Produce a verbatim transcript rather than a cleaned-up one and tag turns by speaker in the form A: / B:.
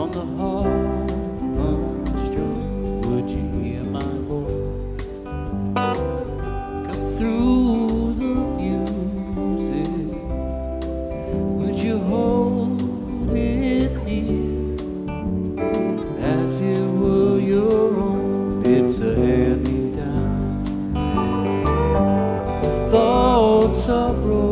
A: on the harpstring, would you hear my voice come through the music? Would you hold it near as it were your own? It's a hand me down. The thoughts are broken.